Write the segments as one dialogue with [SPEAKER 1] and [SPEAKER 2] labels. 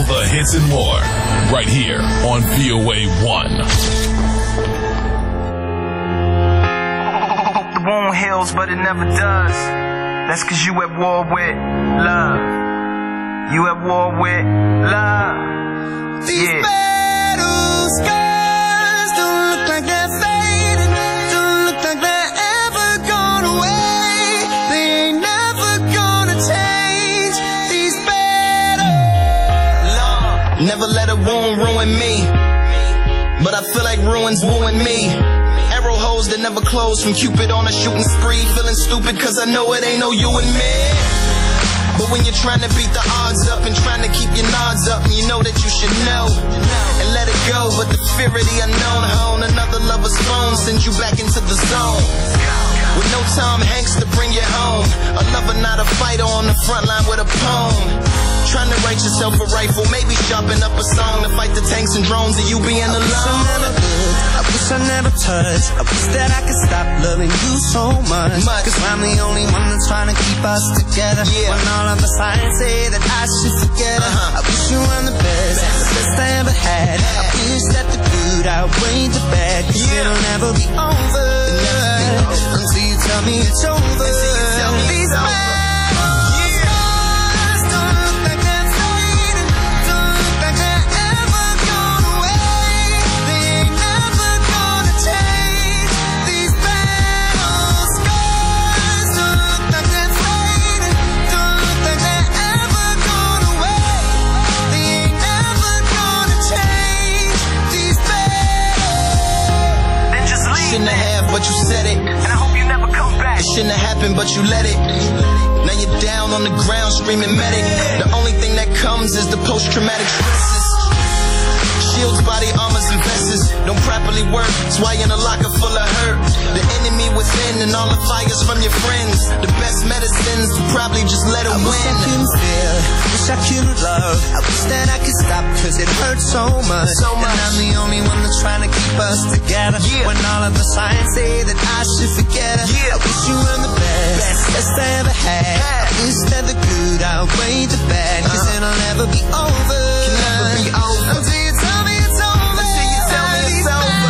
[SPEAKER 1] the hits and more, right here on VOA 1.
[SPEAKER 2] The wound heals, but it never does. That's cause you at war with love. You at war with love.
[SPEAKER 3] These battle scars don't look like they're fading. Don't look like they're ever gone away. They ain't never gonna change. These battles. Never let a wound ruin me, but I feel like ruins wooing me. Arrow holes that never close from Cupid on a shooting spree. Feeling stupid cause I know it ain't no you and me. But when you're trying to beat the odds up and trying to keep your nods up, and you know that you should know and let it go, but the fear of the unknown hone another lover's phone sends you back into the zone. With no Tom Hanks to bring you home, a lover not a fighter on the front line with a poem. Trying to write yourself a rifle, maybe sharpen up a song to fight the tanks and drones of you being alone. I wish I never touched. I wish that I could stop loving you so much. Cause I'm the only one that's trying to keep us together. When all of the signs say that I should forget her. I wish you were the best I ever had. I wish that the good outweighed the bad. Cause it'll never be over until you tell me it's over. These but you said it, and I hope you never come back. It shouldn't have happened, but you let it. Now you're down on the ground screaming medic. The only thing that comes is the post-traumatic stresses. Shields, body armors, and vests don't properly work. That's why you're in a locker full of hurt. The enemy within and all the fires from your friends. The best medicines to probably just let it win. I couldn't feel, wish I couldn't love. I wish that I could stop cause it hurts so much. And I'm the only one that's trying to keep us together. When all of the signs say that I should forget her. I wish you were the best I ever had. I wish that the good outweighed the bad. Cause it'll never be over. Can never be over until you tell me it's over. Until you tell me it's over.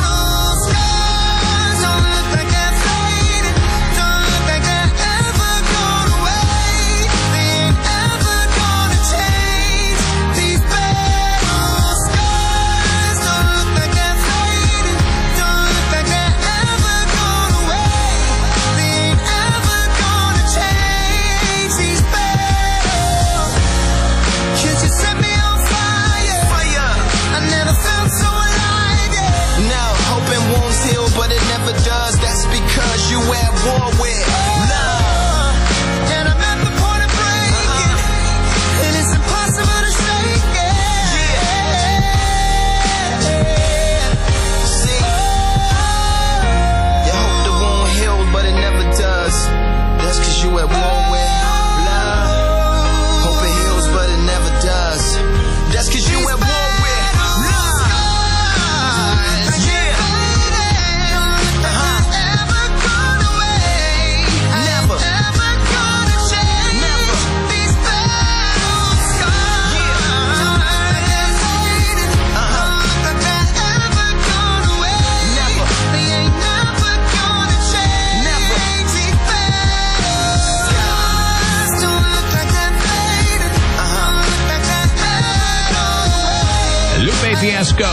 [SPEAKER 3] Does, that's because you at war with love. And I'm at the point of breaking, and it's impossible to shake it. See, you hope the wound healed, but it never does. That's cause you at war with love. Hope it heals, but it never does. That's cause you at war with love.
[SPEAKER 4] Fiasco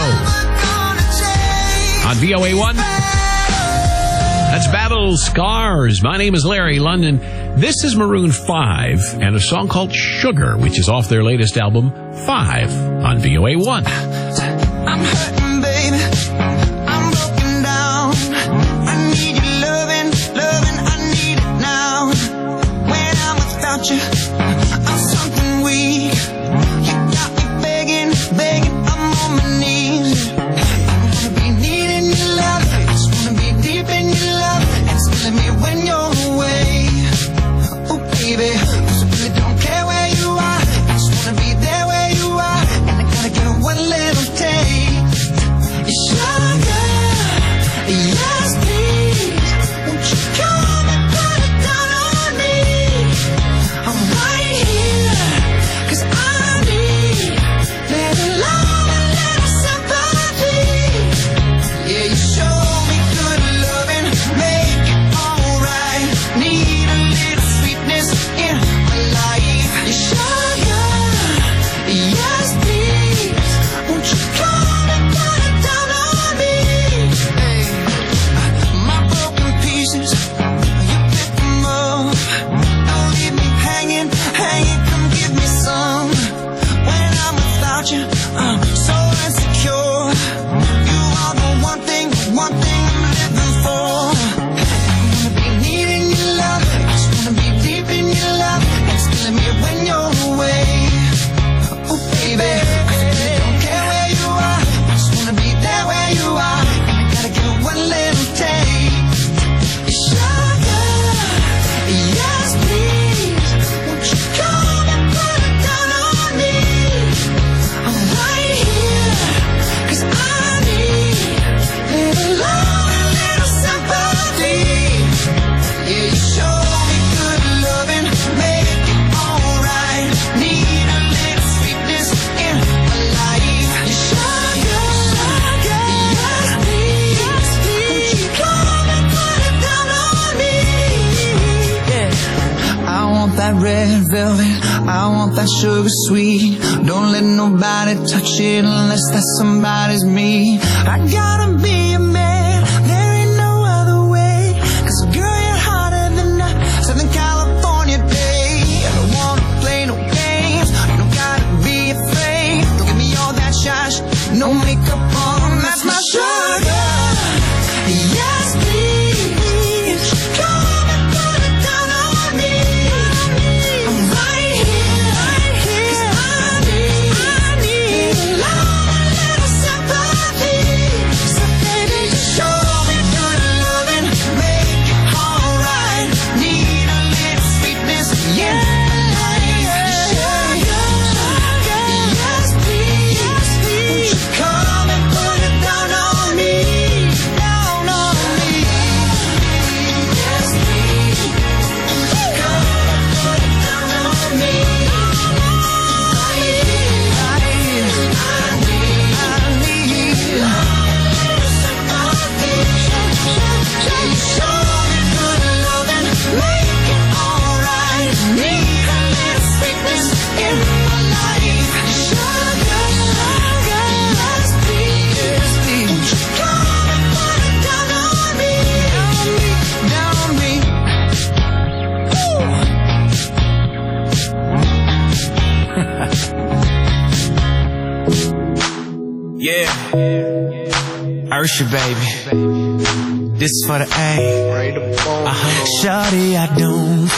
[SPEAKER 4] on VOA 1. That's Battle Scars. My name is Larry London. This is Maroon 5 and a song called Sugar, which is off their latest album, 5, on VOA 1.
[SPEAKER 3] I'm hurting, baby. I'm broken down. I need you loving, I need it now. When I'm without you, I'm something weak. You got me begging, I'm on my knees. I wanna be needing your love, just wanna be deep in your love, and it's killing me when you're away. Oh baby, cause I really don't care where you are, I just wanna be there where you are, and I gotta get one little taste. Sugar, yes please, won't you come and put it down on me? I'm right here, cause I need
[SPEAKER 5] that red velvet, I want that sugar sweet. Don't let nobody touch it unless that somebody's me. I gotta be a man, there ain't no other way. 'Cause girl, you're hotter than a Southern California day. I don't wanna play no games, you don't gotta be afraid. Don't give me all that shine, no makeup on, that's my sugar. Yes, please, come and put it down on me. I'm right here, 'cause I need a little sympathy. So baby, just show me good loving, make it alright. Need a little sweetness, yeah. Yes, please, won't you come and put it down on me, down on me. Yes, please, come and put it down on me. I need sympathy. Show me good loving, make it alright. Need a little sweetness in my life. Sugar, yes, please, won't you come and put it down on me, down on me.
[SPEAKER 2] Yeah, Ursha, baby. This is for the A. Shawty, I don't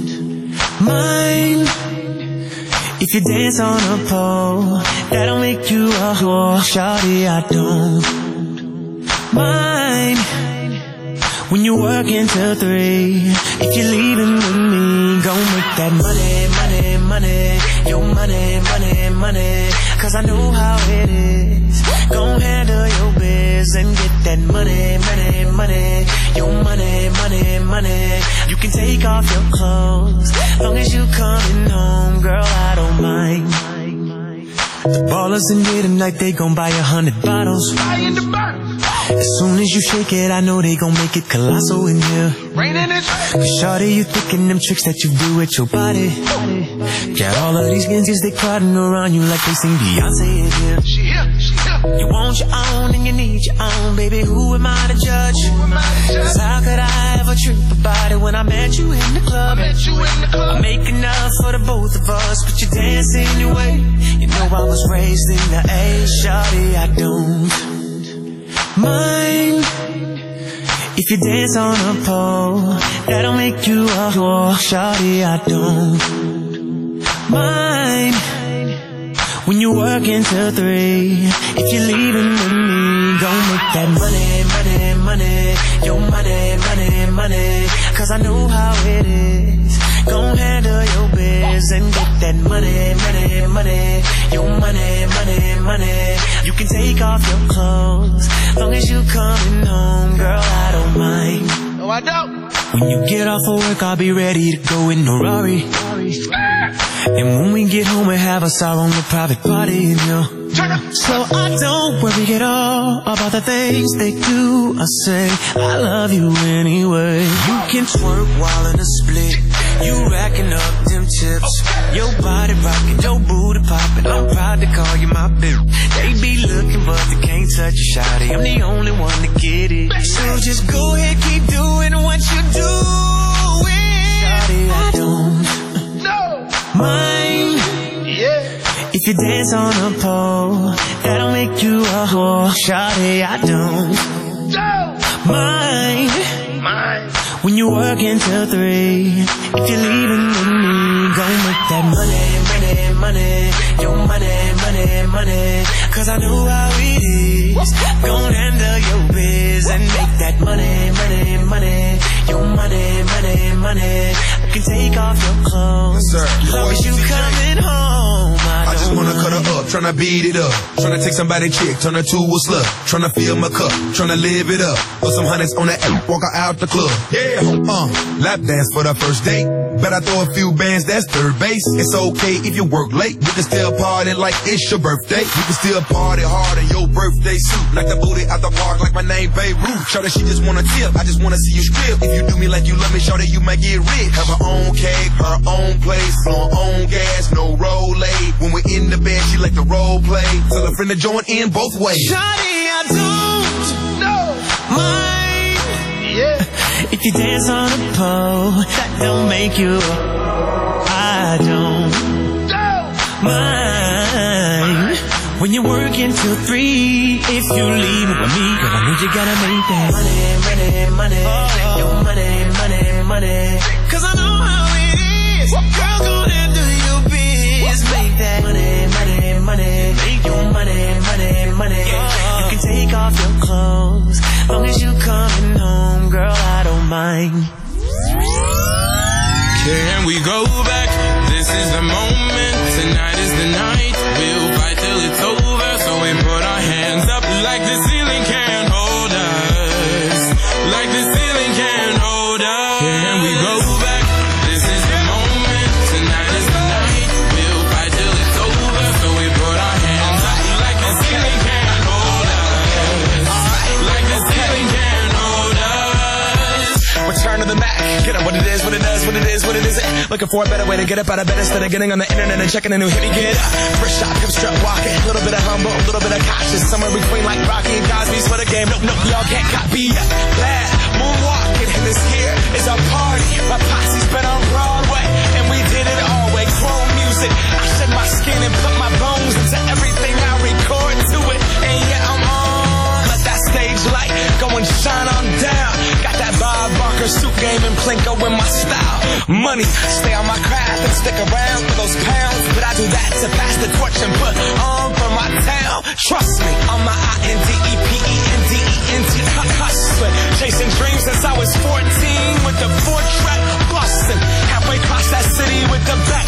[SPEAKER 2] mind if you dance on a pole. That'll make you a whore. Shawty, I don't mind when you work until 3. If you're leaving with me, go make that money, money, money. Your money, money, money. 'Cause I know how it is. Gon' handle your biz and get that money, money, money. Your money, money, money. You can take off your clothes, long as you coming home, girl, I don't mind. The ballers in here tonight, they gon' buy 100 bottles. As soon as you shake it, I know they gon' make it colossal in here. Cause shawty, you thinking them tricks that you do with your body. Got all of these gangsters, they crowding around you like they sing Beyonce in here. You want your own and you need your own, baby, who am I to judge? 'Cause how could I ever trip about it when I met you in the club? I make enough for the both of us, but you dance anyway. You know I was raised in the A. Shawty, I don't mind if you dance on a pole. That'll make you a whore. Shawty, I don't mind when you work until 3. If you're leaving with me, gon' make that money, money, money. Your money, money, money. 'Cause I know how it is. Gon' handle your biz and get that money, money, money. Your money, money, money. You can take off your clothes, long as you coming home, girl, I don't mind. No, I don't. When you get off of work, I'll be ready to go in a Rari. And when we get home, we have us our own private party, you know. So I don't worry at all about the things they do or say. I love you anyway. You can twerk while in a split. You racking up them chips. Your body rocking, your booty popping. I'm proud to call you my bitch. They be looking but they can't touch you, shawty. I'm the only one to get it. So just go ahead, keep doing what you're doing. Shawty, I don't mind if you dance on a pole. That'll make you a whore. Shawty, I don't mind when you work until 3. If you're leaving with me, gon' make that money, money, money. Your money, money, money. 'Cause I know how it is. Gon' handle your biz and make that money, money, money. Your money, money, money. I can take off your clothes, long as you coming home, I don't
[SPEAKER 6] wanna cut her up, tryna beat it up. Tryna take somebody's chick, turn her to a slut. Tryna fill my cup, tryna live it up. Put some hundreds on that app, walk her out the club. Yeah, lap dance for the first date. Bet I throw a few bands, that's third base. It's okay if you work late. We can still party like it's your birthday. We can still party hard in your birthday suit. Like the booty out the park, like my name Beirut. Show that she just wanna tip, I just wanna see you strip. If you do me like you love me, show that you might get rich. Have her own cake, her own place, on own gas, no roll aid. When we're in the bed, she like to role play. Tell a friend to join in both ways.
[SPEAKER 2] Shawty, I don't mind if you dance on a pole, that don't make you. I don't mind when you're working till 3. If you leave it with me, girl, I know you gotta make that money, your money. 'Cause I know how it is. Girl, go ahead and do your biz. Make that money, make your money. You can take off your clothes, long as you coming home, girl, I don't mind.
[SPEAKER 7] Can we go back? This is the moment. Tonight is the night. We'll fight till it's over. So we put our hands up like the ceiling can't hold us. Like the ceiling can't hold us. Can we go back? This is the moment. Tonight is the night. We'll fight till it's over. So we put our hands up like the ceiling can't hold us. Like the ceiling can't hold us.
[SPEAKER 3] Return to the Mac. Get up what it is, what it does, what it is, what it isn't. Looking for a better way to get up out of bed instead of getting on the internet and checking a new hit. Me get up, first shot, hip strut walking. A little bit of humble, a little bit of cautious. Somewhere between like Rocky and Cosby's for the game. Nope, y'all can't copy up. Glad moonwalking, and this here is our party. My posse's been on Broadway, and we did it all way. Chrome music, I shed my skin and put my bones into everything I record to it. And yeah, I'm on. Let that stage light go and shine on down. Got that Bob Barker suit game and Plinko in my style. Money, stay on my craft and stick around for those pounds. But I do that to pass the torch and put on for my town. Trust me, I'm my INDEPENDENT hustler. Chasing dreams since I was 14 with the 4-track bustin'. Halfway across that city with the back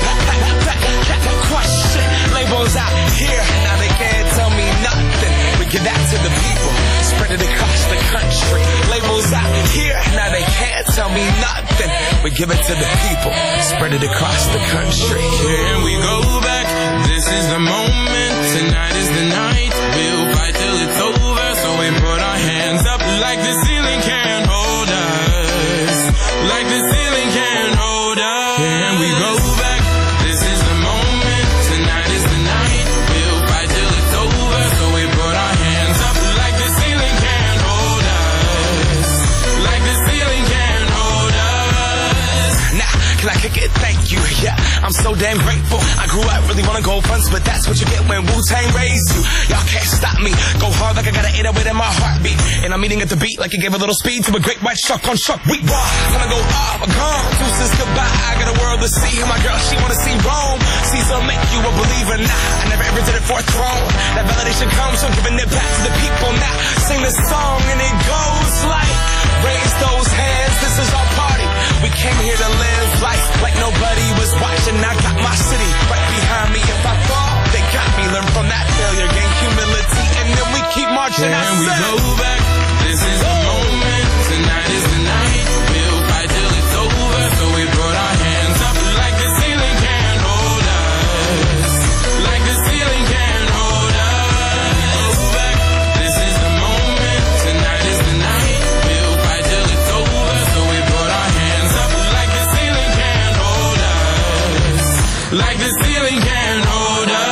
[SPEAKER 3] question. Labels out here, now they can't tell me nothing. We give that to the people, spread it across the country. Labels out here, now they can't tell me nothing. We give it to the people, spread it across the country.
[SPEAKER 7] Can we go back? This is the moment. Tonight is the night. We'll fight till it's over. So we put our hands up like the ceiling can't hold us. Like the ceiling can't hold us. Can we go back? This is the moment. Tonight is the night. We'll fight till it's over. So we put our hands up like the ceiling can't hold us. Like the ceiling can't hold us.
[SPEAKER 3] Now, can I kick it? Thank you, yeah, I'm so damn grateful. I grew up really wanna go fronts, but that's what you get when Wu-Tang raised you. Y'all can't stop me, go hard like I got an 808 in my heartbeat. And I'm eating at the beat like it gave a little speed to a great white shark on shark week. Gonna go off, gone, deuces goodbye. I got a world to see, and my girl, she wanna see Rome. Caesar make you a believer, nah, I never ever did it for a throne. That validation comes from giving it back to the people. Now, sing this song and it goes like, raise those hands, this is our party. We came here to live life like nobody was watching. I got my city right behind me. If I fall, they got me. Learn from that failure, gain humility, and then we keep marching.
[SPEAKER 7] Can we go back? This is the moment. Tonight is the night. We'll fight till it's over. So we put our hands up like the ceiling can't hold us. Like the ceiling can't hold us. Go back. This is the moment. Tonight is the night. We'll fight till it's over. So we put our hands up like the ceiling can't hold us. Like the ceiling can't hold us.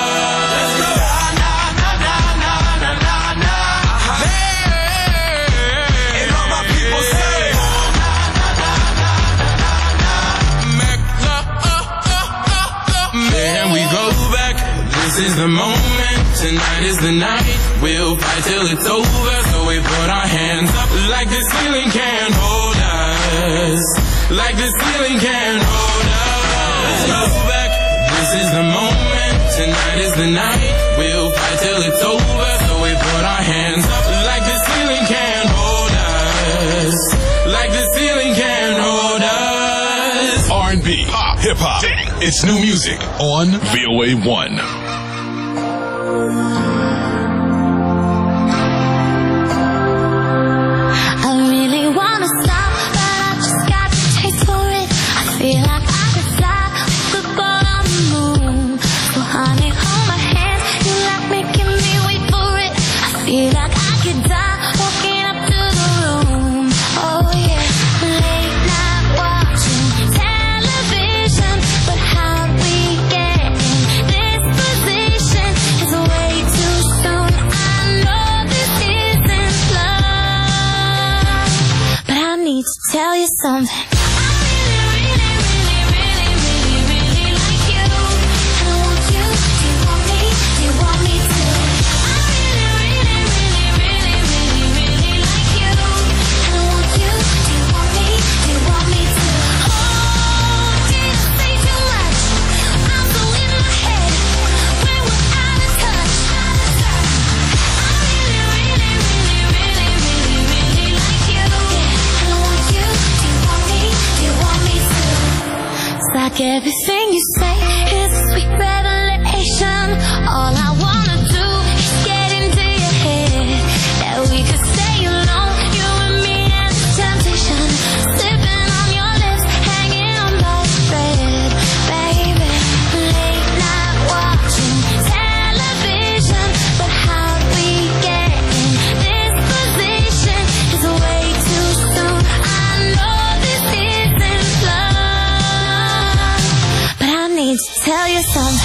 [SPEAKER 7] This is the moment, tonight is the night. We'll fight till it's over. So we put our hands up like the ceiling can't hold us. Like the ceiling can't hold us. Go back, this is the moment, tonight is the night. We'll fight till it's over. So we put our hands up like the ceiling can't hold us. Like the ceiling can't hold us.
[SPEAKER 1] R&B, pop, hip-hop. It's new music on VOA1.
[SPEAKER 8] I really wanna stop, but I just got the taste for it. I feel like I could fly with the ball on the moon. So honey, hold my hand, you like making me wait for it. I feel like I could die walking up to the room. Oh yeah, late night watching television, but how we get in this position is way too soon. I know this isn't love, but I need to tell you something. Like everything you say is a sweet revelation. All I wanna do is get into your head, that we could stay alone, you and me and the temptation, sipping on your lips, hanging on by a thread, baby. Late night watching television, but how we get in this position is way too soon. I know this isn't love, but I need to tell you something.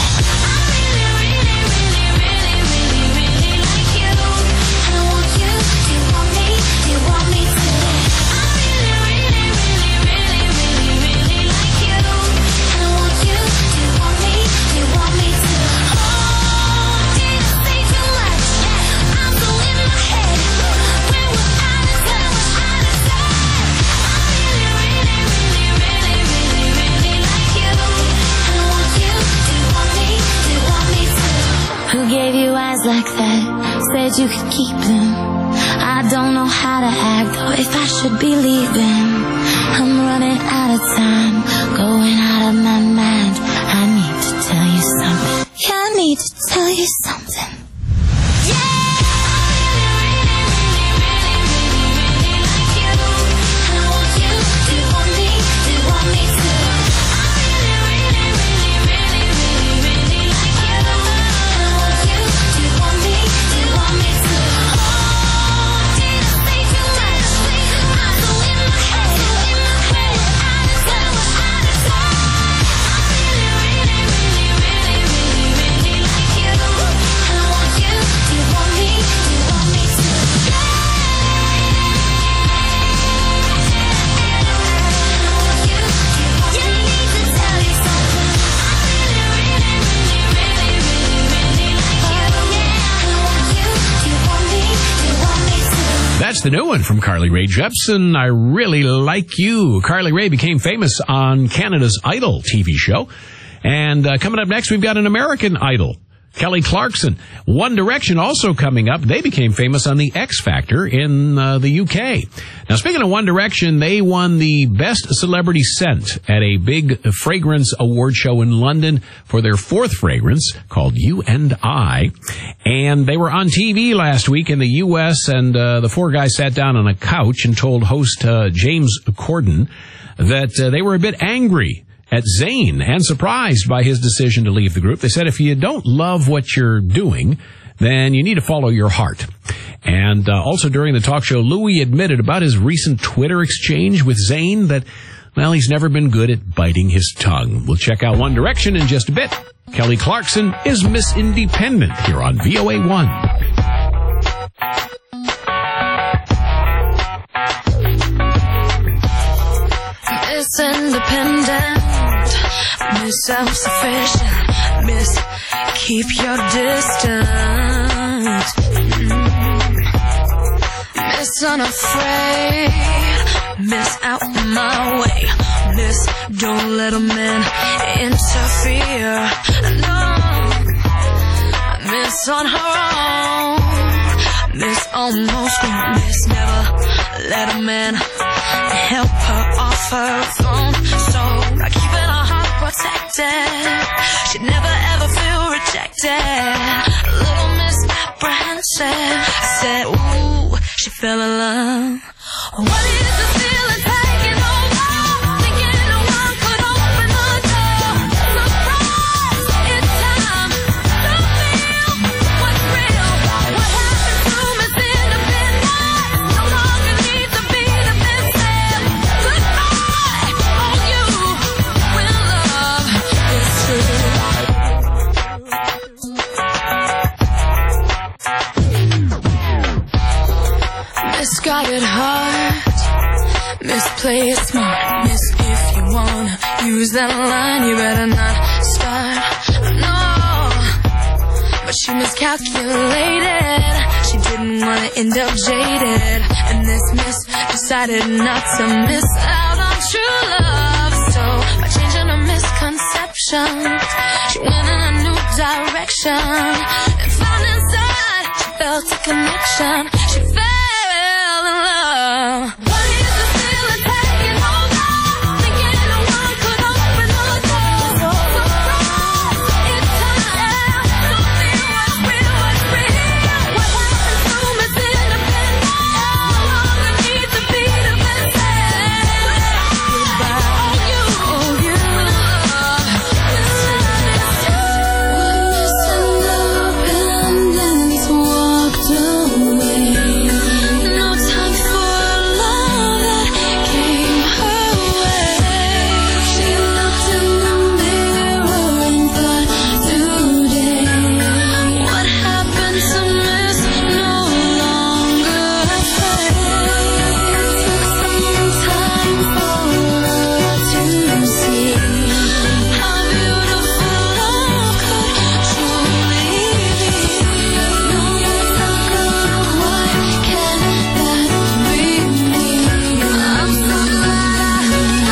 [SPEAKER 8] Who gave you eyes like that? Said you could keep them. I don't know how to act, or if I should be leaving. I'm running out of time, going out of my mind. I need to tell you something. Yeah, I need to tell you something.
[SPEAKER 4] That's the new one from Carly Rae Jepsen. I Really Like You. Carly Rae became famous on Canada's Idol TV show. And coming up next, we've got an American Idol, Kelly Clarkson. One Direction also coming up. They became famous on the X Factor in the UK. Now, speaking of One Direction, they won the Best Celebrity Scent at a big fragrance award show in London for their fourth fragrance called You and I. And they were on TV last week in the U.S., and the four guys sat down on a couch and told host James Corden that they were a bit angry at Zayn and surprised by his decision to leave the group. They said, if you don't love what you're doing, then you need to follow your heart. And also during the talk show, Louis admitted about his recent Twitter exchange with Zayn that, well, he's never been good at biting his tongue. We'll check out One Direction in just a bit. Kelly Clarkson is Miss Independent here on VOA1.
[SPEAKER 8] Miss Independent, Miss Self-Sufficient, Miss Keep Your Distance, Miss Unafraid, Miss Out My Way, Miss Don't Let a Man Interfere, no, Miss On Her Own, Miss Almost Grown, Miss Never Let a Man help her off her throne. So by keeping her heart protected, she'd never ever feel
[SPEAKER 2] rejected. Little misapprehensive. I said, ooh, she fell in love. What is the feeling taking over? Thinking no one could open the door. Surprise, it's time to feel what's real. What happened to Miss Independent? No longer need to be the missing. Goodbye, on you, when love is true. Misguided heart, misplay it smart. Miss, if you wanna use that line, you better not start. No, but she miscalculated. She didn't wanna end up jaded, and this miss decided not to miss out on true love. So by changing her misconceptions, she went in a new direction and found inside she felt a connection. She fell in love. What is the feeling taking over? Thinking no one could open the door. Surprise, it's time to feel what's real, what's real. What happened to Miss Independent? No longer need to be the missing. Goodbye, oh you, when love is Independence walked away. No time for love that came her way. She looked in the mirror and thought, today, what happened to Miss no longer afraid. Took some time for her to see how beautiful love could truly be. No matter what, can that be me? I'm so glad I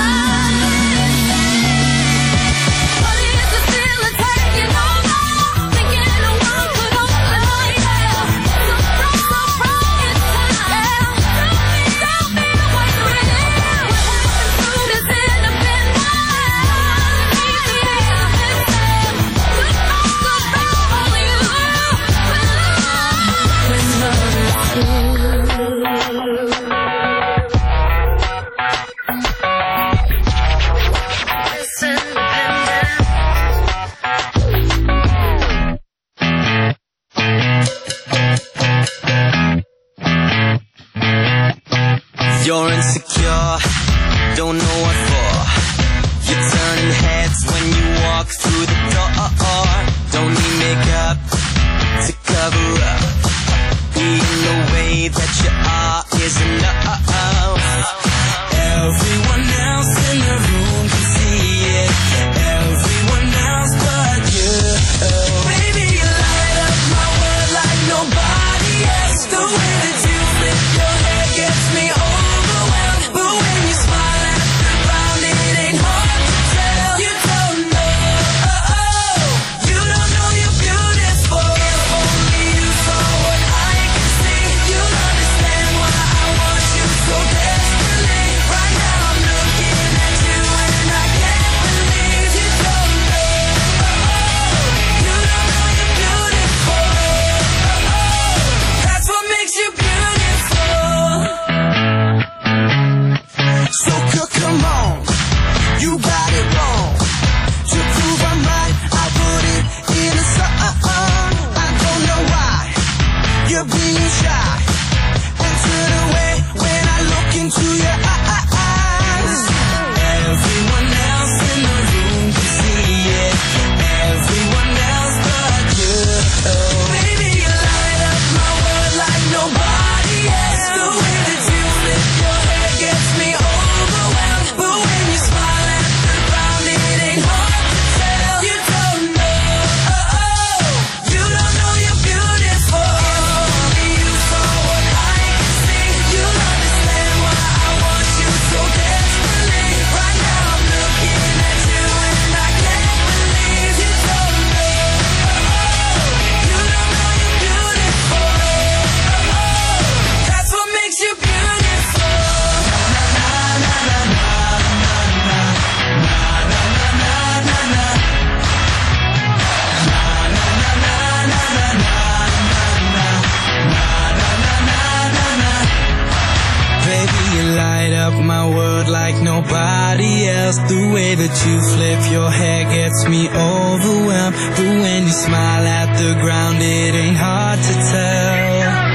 [SPEAKER 2] What is the feeling taking over? Thinking no one could open the door. Surprise, surprise, it's time to feel what's real. What happened to Miss Independent? Need to be the missing. Goodbye, goodbye, all you, when love is true. Miss Independent.
[SPEAKER 9] You're insecure, don't know what for. You're turning heads when you walk through the door. Don't need makeup to cover up. Being the way that you are is enough. Everyone else in the room can see it. Everyone else but you. Baby, you light up my world like nobody else. The way that you flip your hair gets me overwhelmed. But when you smile at the crowd,
[SPEAKER 10] way that you flip your hair gets me overwhelmed. But when you smile at the ground, it ain't hard to tell.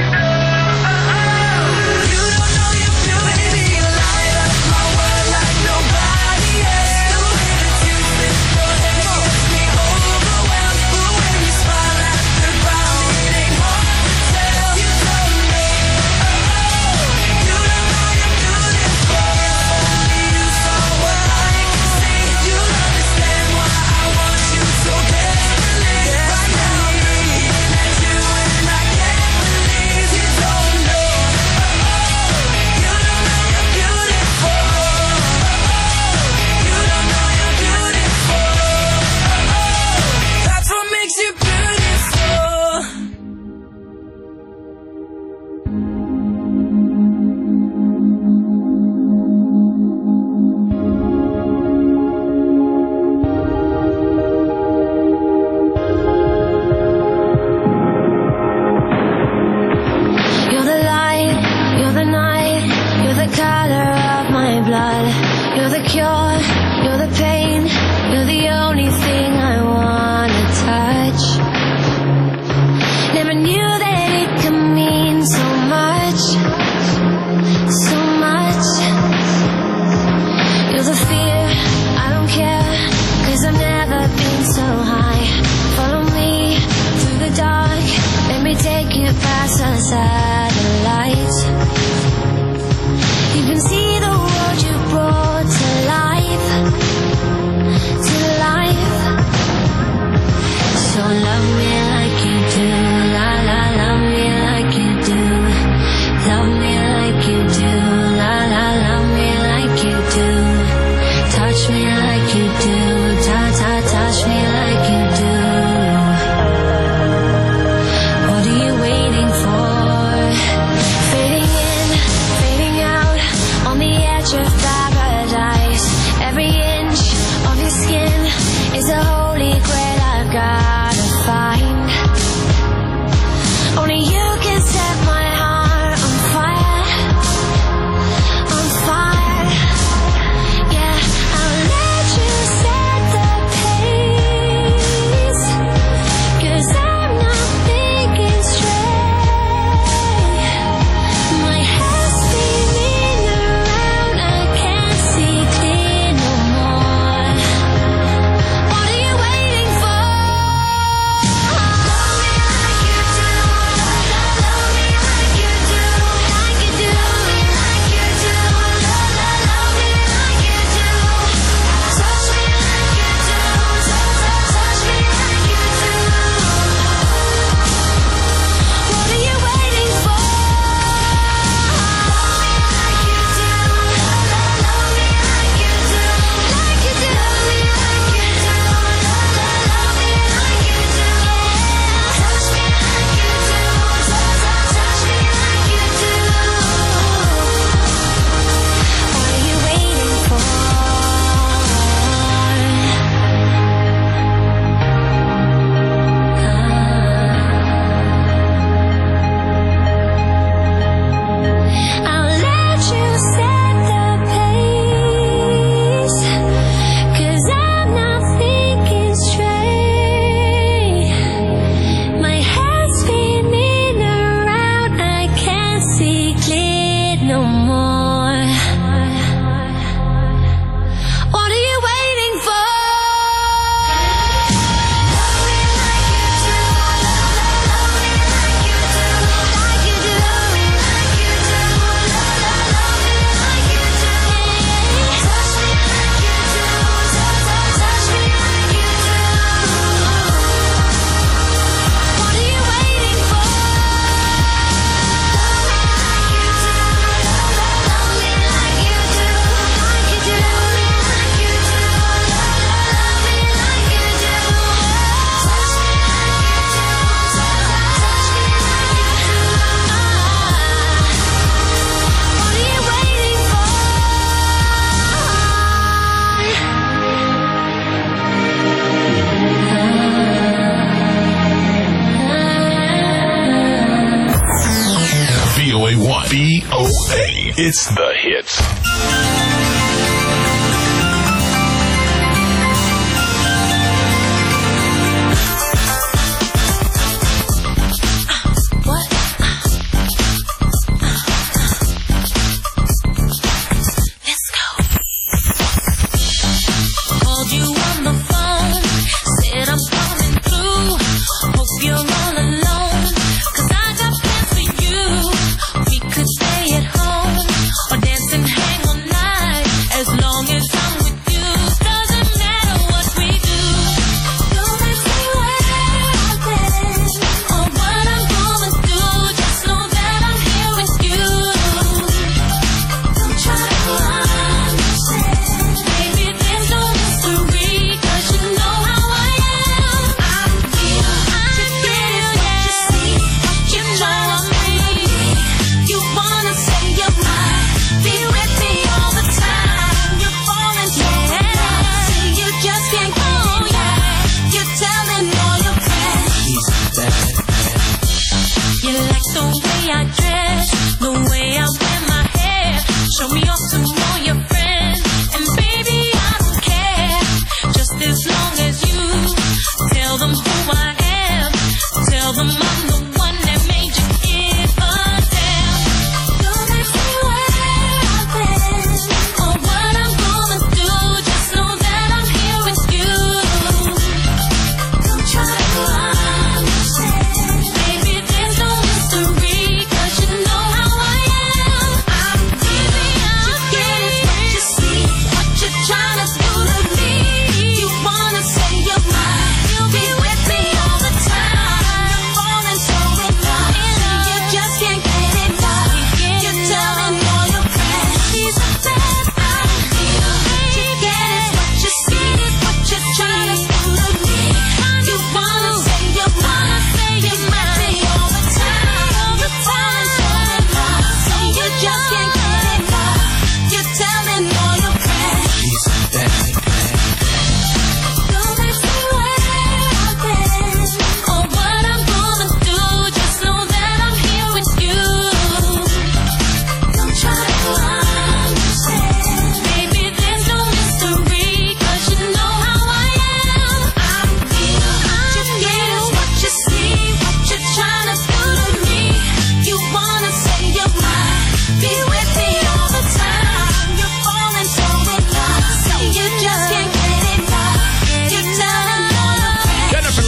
[SPEAKER 1] VOA1. VOA. It's the hits.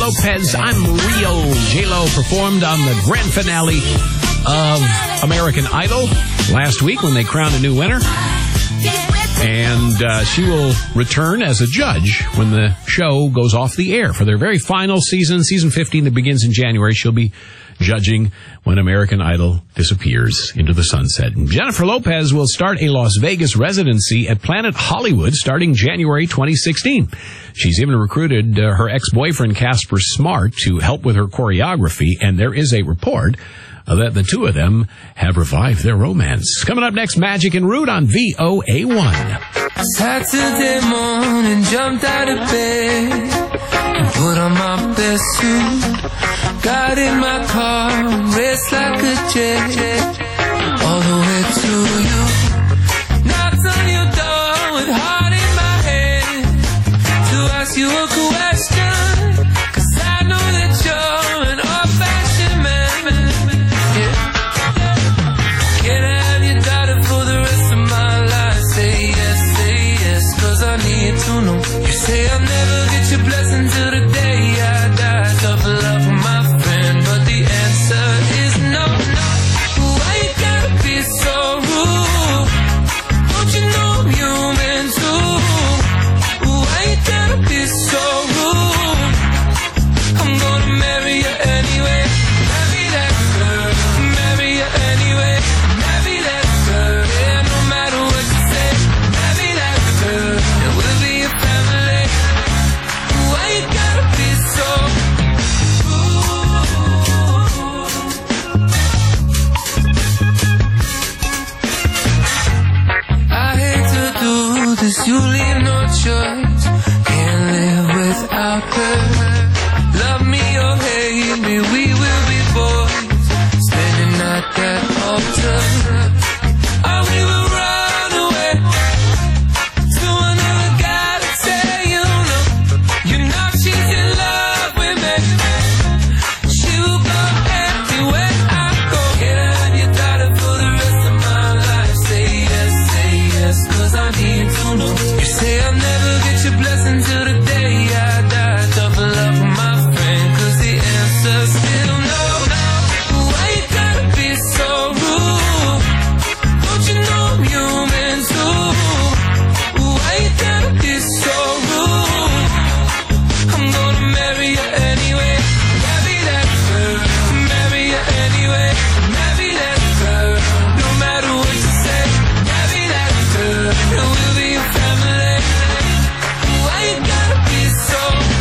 [SPEAKER 4] Lopez, I'm Real. J-Lo performed on the grand finale of American Idol last week when they crowned a new winner. And she will return as a judge when the show goes off the air for their very final season, season 15 that begins in January. She'll be judging when American Idol disappears into the sunset. And Jennifer Lopez will start a Las Vegas residency at Planet Hollywood starting January 2016. She's even recruited her ex-boyfriend Casper Smart to help with her choreography, and there is a report that the two of them have revived their romance. Coming up next, Magic and Root on VOA1.
[SPEAKER 10] Saturday morning, jumped out of bed and put on my best suit. Got in my car, raced like a jet all the way to you. Knocked on your door with heart in my head to ask you a question, 'cause I know that you're an old-fashioned man. Can I have your daughter for the rest of my life? Say yes, 'cause I need to know. You say I'll never get your blessing till the day I die. Tough love from my friend, but the answer is no. Why you gotta be so rude? Don't you know I'm human too? Why you gotta be so rude? I'm gonna marry you anyway. Marry that girl. Marry you anyway. Marry that girl. Yeah, no matter what you say. Marry that girl. And we'll be a family. Why you gotta be so I hate to do this, you leave no choice. Can't live without her. Love me or hate me, we will be boys. Standing at that altar. Or we will run away to another guy to say you know. You know she's in love with me. She will go everywhere I go. Can I have your daughter for the rest of my life? Say yes, 'cause I need to know. You say I'll never get your blessing till the day I die. Tough love from my friend, 'cause the answer's still no. Why you gotta be so rude? Don't you know I'm human too? Why you gotta be so rude? I'm gonna marry you anyway. Marry that girl. Marry you anyway. Marry that girl. No matter what you say. Marry that girl. And we'll be a family. Why you gotta be so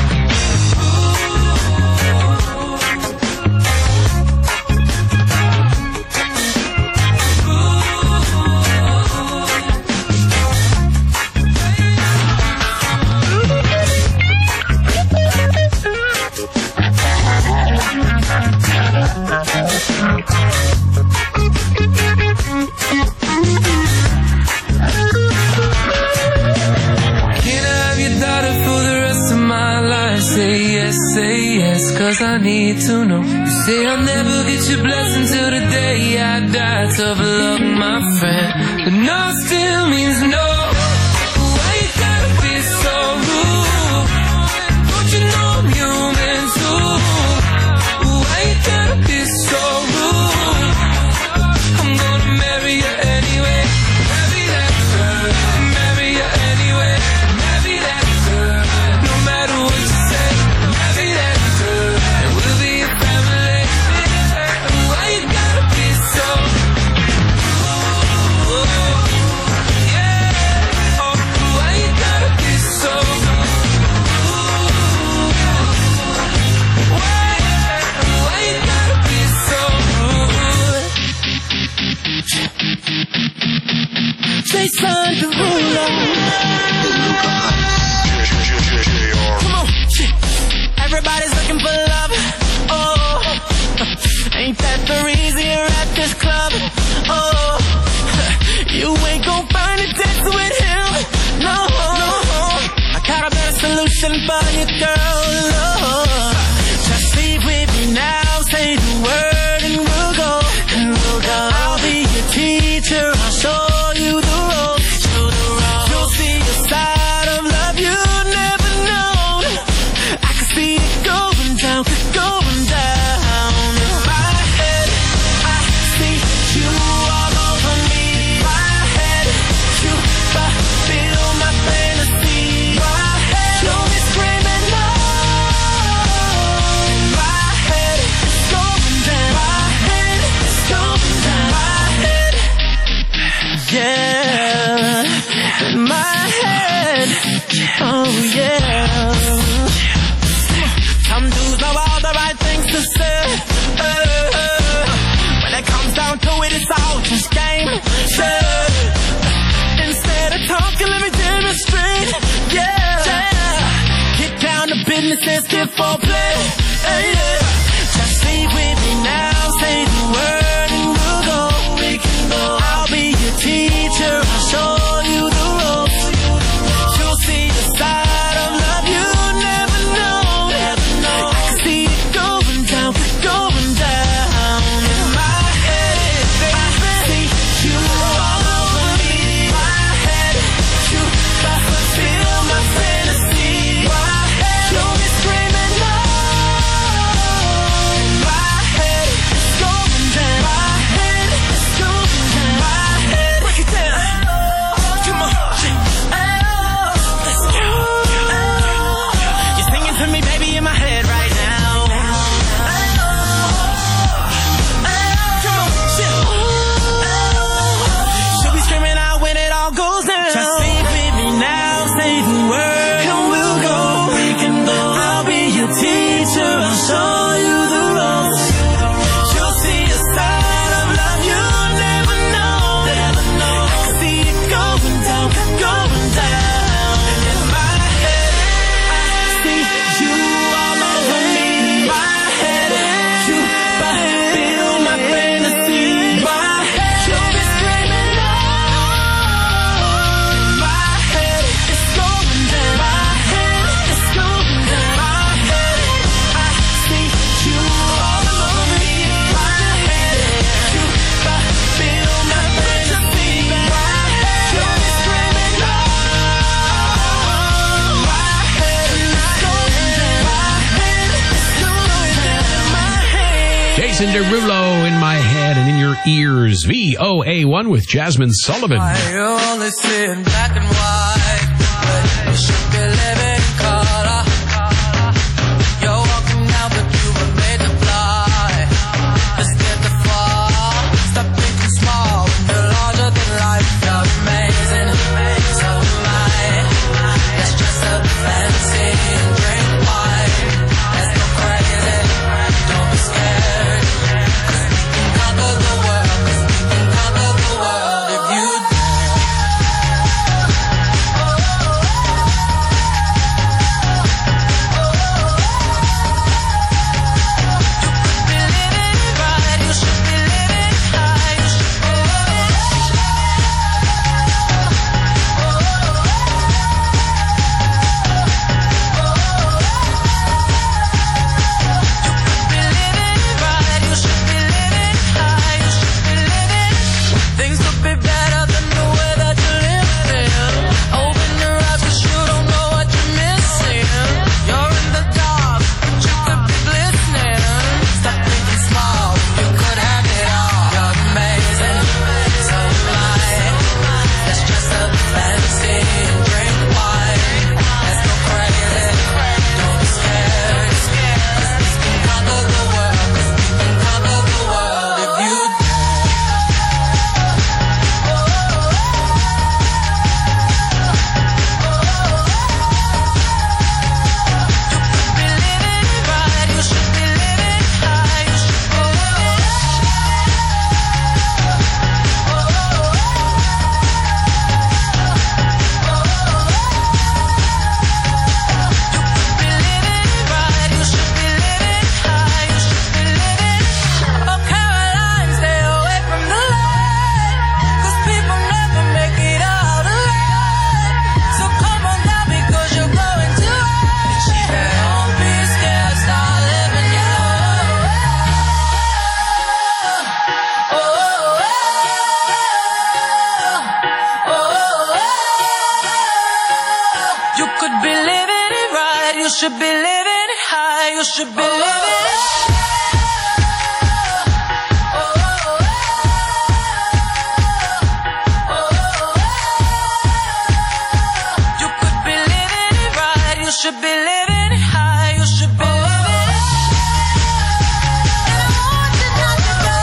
[SPEAKER 10] Can I have your daughter for the rest of my life? Say yes, 'cause I need to know. You say I'll never get your blessing till the day I die. Tough love, my friend, but no still means no. Why you gotta be so rude? Don't you know I'm human too? Why you gotta be so rude? I'm gonna marry you anyway. Marry that girl. Marry you anyway. Marry that girl. No matter what you say. Marry that girl. And we'll be a family. Why you gotta be so yeah. Oh, why you gotta be so why you gotta be so rude?
[SPEAKER 2] Jason Derulo. Come on, everybody's looking for love. Oh, ain't that the reason you're at this club? Oh, you ain't gon' find it dancing with him. No, I got a better solution for you, girl. Oh, just leave with me now. Say the word and we'll go. I'll be your teacher. I'll show you the ropes. You'll see a side of love you've never known. I can see it going let's get foreplay. Hey, yeah. Just sleep with me now, say the word and we'll go. We can go. I'll be your teacher, I'll show you the ropes. You'll see the side of love you never know. I can see it going down, going down. In my head, baby, see you all over me. My head, you fulfill my fantasy. My head, you'll be screaming no. My head is going down. My head is going down. My head, break it down. Come on, let's go. You're singing to me, baby, in my head right now. Come on, chill. She'll be screaming out when it all goes down. Just sleep with me now, say the word, and we'll go. We can go. I'll be your teacher, I'll show you the ropes. You'll see a side of love you never know. I can see it going down, going down. In my head, I see you all over me. My head, you fulfill my fantasy. My head, you'll be screaming no. My head is going down. My head is going down. My head, I see you all over me. My head, you fulfill my fantasy. My head, you'll be screaming no. My head is going down. My head is going down. My head.
[SPEAKER 4] Jason Derulo in my head and in your ears. VOA1 with Jasmine Sullivan.
[SPEAKER 10] You only see in black and white, but you should be living in color. You're walking out, but you were made to fly. Just get the fall. Stop thinking small when you're larger than life. You're amazing, so am I. Let's dress up fancy and drink wine. Let's go crazy, don't be scared. 'Cause we can conquer the world. 'Cause we can conquer the world if you things could be better than the way that you're living. Open your eyes 'cause you don't know what you're missing. You're in the dark, but you could be glistening. Stop thinking small, you could have it all. You're amazing, so am I. Let's dress up fancy and drink wine. Let's go crazy, don't be scared. 'Cause we can conquer the world. 'Cause we can conquer the world if you should be living it high, you should be living it. You could be living it right, you should be living it high, you should be living it. And I want you not to go,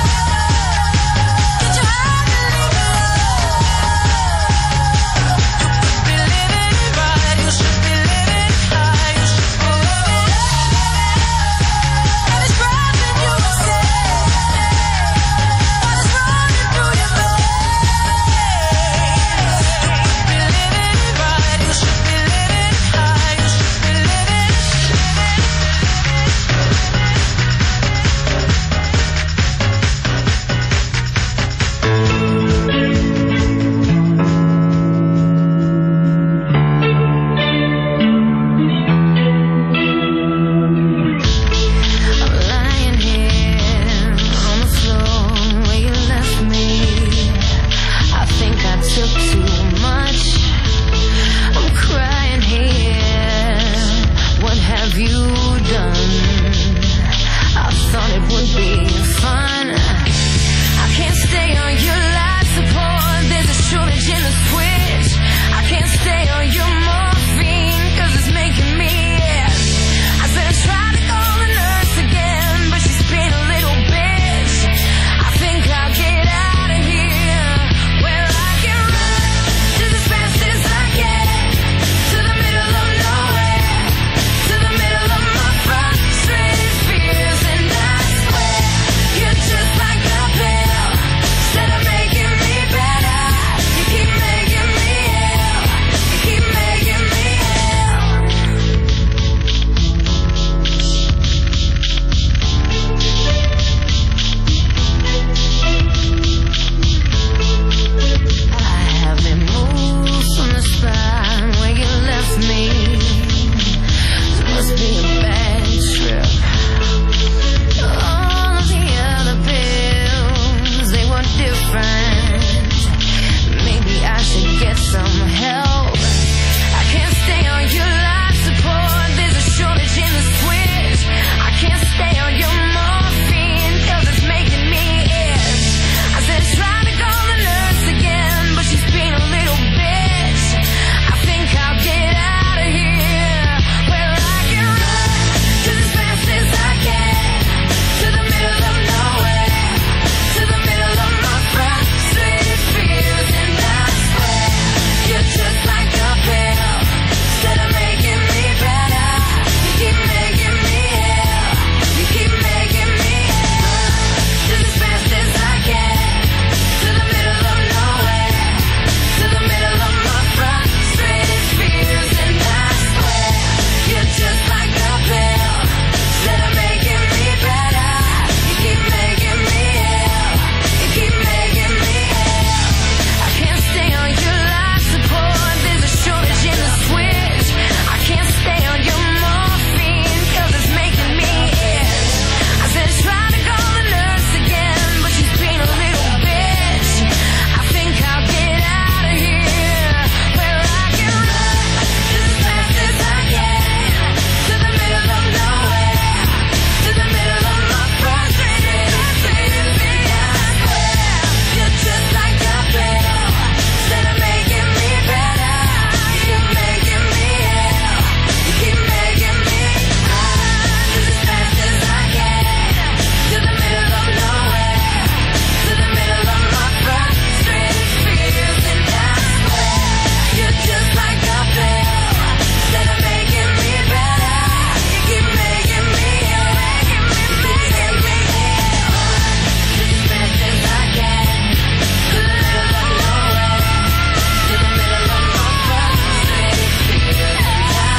[SPEAKER 10] but you have to leave it alone. You could be living it right, you should be living it high, you should be living it.
[SPEAKER 8] must be a bad trip. All of the other pills, they were different. Maybe I should get some help. I can't stay on your life support. There's a shortage in the switch. I can't stay on your morphine, 'cause it's making me itch. I said try to call the nurse again, but she's being a little bitch. I think I'll get out of here, where I can run just as fast as I can, to the middle of nowhere, to the middle of my frustrated fears. And I swear you're just like a pill. Instead of making me better, you keep making me ill. You keep making me ill. Just as fast as I can, to the middle of nowhere, to the middle of my frustrated fears. And I swear you're just like a pill. Instead of making me better, you keep making me ill. You keep making me ill. I can't stay on your life support. There's a shortage in the switch. I can't stay on your morphine, 'cause it's making me itch. I said try to call the nurse again, but she's being a little bitch. I think I'll get out of here, where I can run just as fast as I can, to the middle of nowhere, to the middle of my frustrated fears. And I swear you're just like a pill. Instead of making me better, you're making me ill. You keep making me run just as fast as I can, to the middle of nowhere, to the middle of my frustrated fears. And I swear you're just like a pill. Instead of making me better, you keep making me ill. Making me ill. Just as fast as I can, to the middle of nowhere, to the middle of my frustrated fears. And I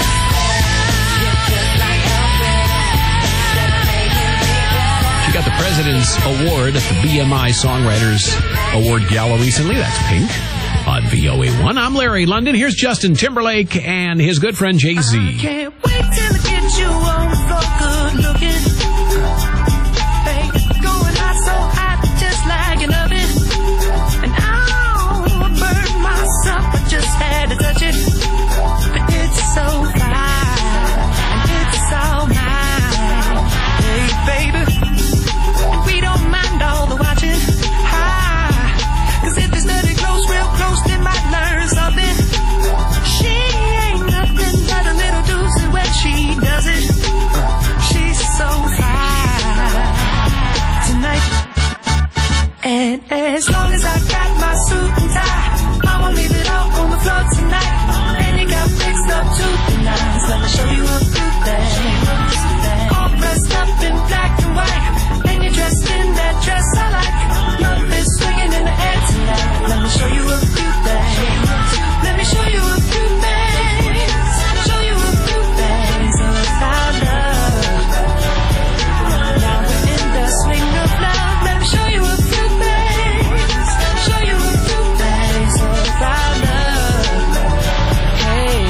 [SPEAKER 8] swear you're just like a pill. Instead of making me better.
[SPEAKER 4] She got the President's Award at the BMI Songwriters Award Gala recently. That's Pink on VOA1. I'm Larry London. Here's Justin Timberlake and his good friend Jay-Z.
[SPEAKER 2] Can't wait till I get you on the floor, good looking. Hey, going hot, so hot, just like an oven. And I'll burn myself, I just had to touch it. But it's so fine, and it's all mine. Hey, baby, we don't mind all the watching. Hi, 'cause if it's nothing close, real close, they might learn something. She ain't nothing but a little doozy when she does it. She's so fine tonight. And as long as I got my suit and tie, I won't leave it all on the floor tonight. And you got fixed up to the nines. Let me show you a few things. All dressed up in black and white, and you're dressed in that dress I like. Love is swinging in the air tonight. Let me show you a few things. Let me show you a few things. Show you a few things about love. Now we're in the swing of love. Let me show you a few things. Show you a few things about love. Hey,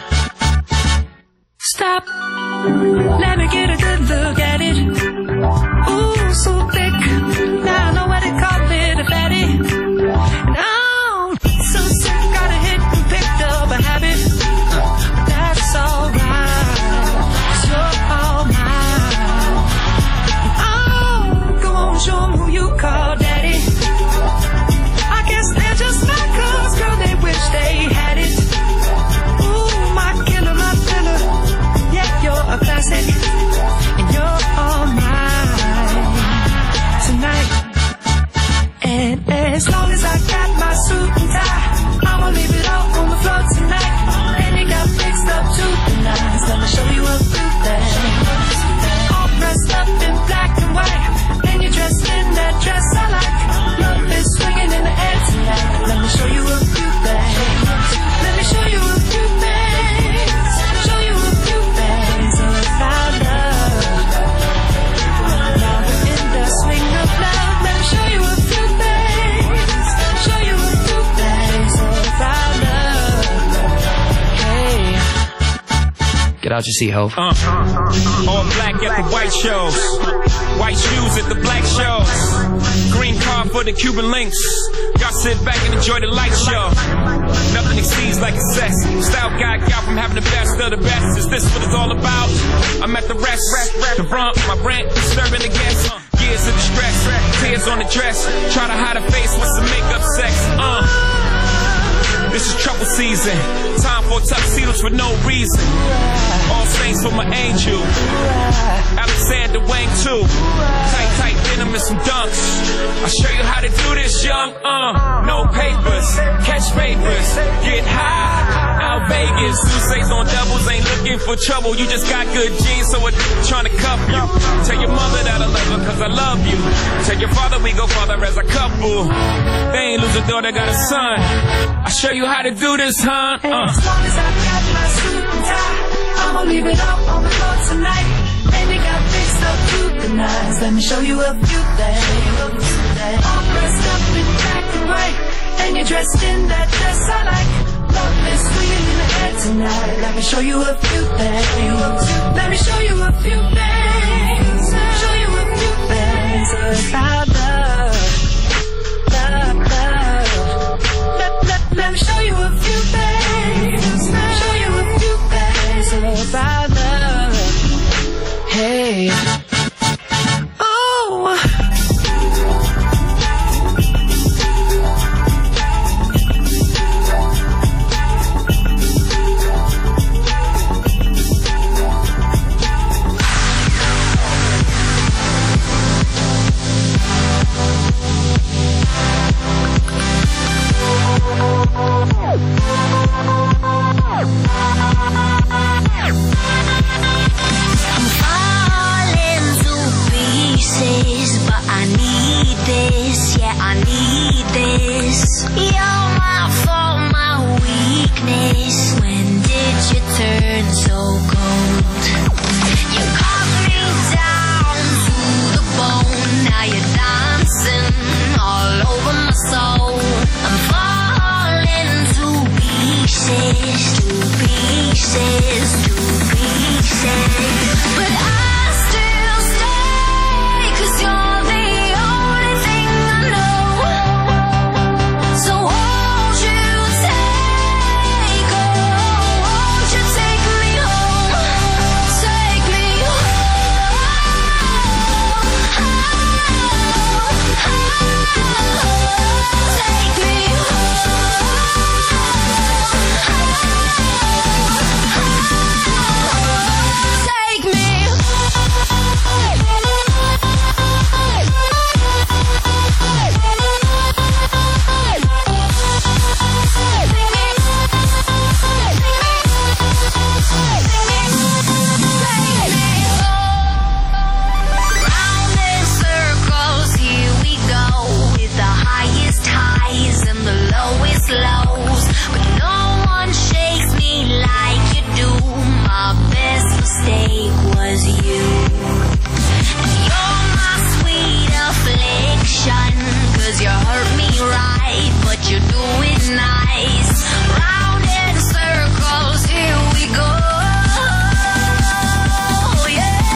[SPEAKER 2] stop. Let me get a good look at it. Ooh, so thick. Now I know what they call it, a fatty. And oh, so sick, got a hit and picked up a habit. But that's alright, 'cause you're all mine. Oh, go on, show 'em who you call daddy. I guess they're just like us, girl, they wish they had it. Ooh, my killer, my filler. Yeah, you're a classic, and you're all mine.
[SPEAKER 11] it out. You see, ho.
[SPEAKER 7] All black at the white shows, white shoes at the black shows, green car for the Cuban links. Y'all sit back and enjoy the light show. Nothing exceeds like excess. Style guy got from having the best of the best. Is this what it's all about? I'm at the rest, the rump, my rent, disturbing the guests. Years of distress, tears on the dress. Try to hide a face with some makeup sex. This is trouble season. Time for tuxedos for no reason. All saints for my angel. Alexander Wang too. Tight denim and some dunks. I'll show you how to do this, young. No papers, catch papers, get high. Out Vegas, Sousa's on doubles, ain't looking for trouble. You just got good genes, so we're trying to cuff you. Tell your mother that I love her, cause I love you. Tell your father we go farther as a couple. They ain't lose a daughter, got a son. I'll show you how to do this, huh?
[SPEAKER 12] As long as I got my suit and tie, I'ma leave it all on the floor tonight. Baby got fixed up to the nines. Let me show you a few things. All dressed up in black and white, and you're dressed in that dress I like. Love is sweet in the air tonight. Let me show you a few things. Let me show